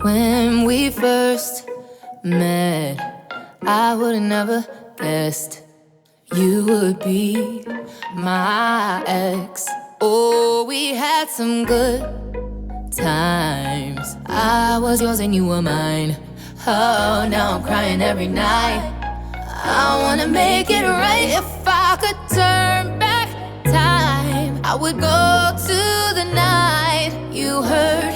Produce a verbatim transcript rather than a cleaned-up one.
When we first met, I would've never guessed you would be my ex. Oh, we had some good times. I was yours and you were mine. Oh, now I'm crying every night. I wanna make it right. If I could turn back time, I would go to the night you hurt